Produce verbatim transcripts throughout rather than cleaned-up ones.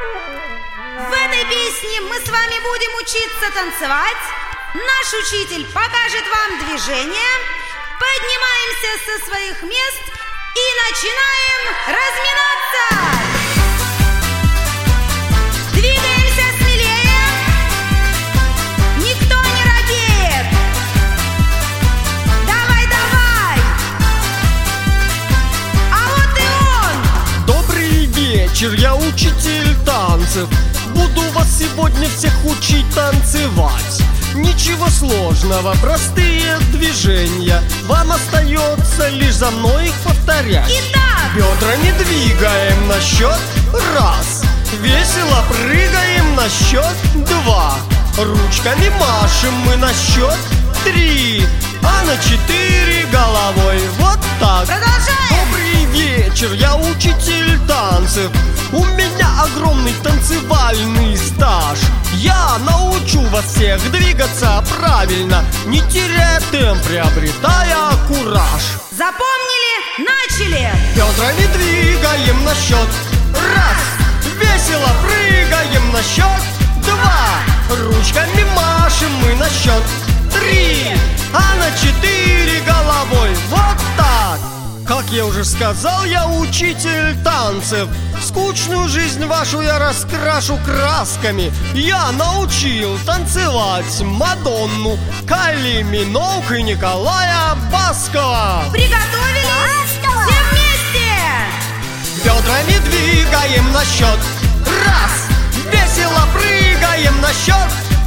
В этой песне мы с вами будем учиться танцевать. Наш учитель покажет вам движение. Поднимаемся со своих мест и начинаем разминаться. Двигаемся смелее. Никто не робеет. Давай, давай. А вот и он. Добрый вечер, я учитель танцев. Буду вас сегодня всех учить танцевать. Ничего сложного, простые движения. Вам остается лишь за мной их повторять. Итак, бедрами двигаем на счет раз. Весело прыгаем на счет два. Ручками машем мы на счет три. А на четыре головой вот так. продолжаем. Добрый вечер, я учитель танцев. У меня огромный танцевальный стаж. Я научу вас всех двигаться правильно, не теряя темп, приобретая кураж. Запомнили? Начали. Бедрами двигаем на счет раз. Весело прыгаем на счет два. Ручками машем мы на счет три. А на четыре головой вот так. Как я уже сказал, я учитель танцев. Скучную жизнь вашу я раскрашу красками. Я научил танцевать Мадонну, Кайли Миноуг и Николая Баскова. Приготовились? Все вместе. Бедрами двигаем на счет раз. Весело прыгаем на счет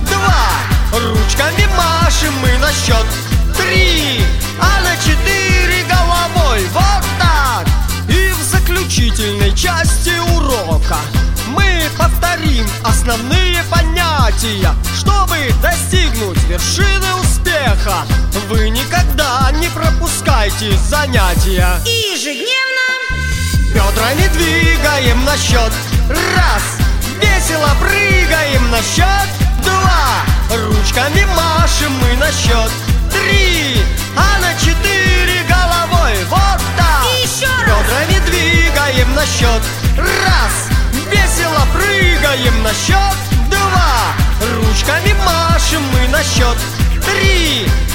два. Ручками машем мы на счет три. А на четыре головой вот так. И в заключительной части урока мы повторим основные понятия. Чтобы достигнуть вершины успеха, вы никогда не пропускайте занятия. И ежедневно. Бедрами двигаем на счет раз. Весело прыгаем на счет два. Ручками машем мы на счет три. А на четыре головой вот так. И еще раз. Бедрами двигаем на счет раз. Весело прыгаем на счет два. Ручками машем мы на счет три.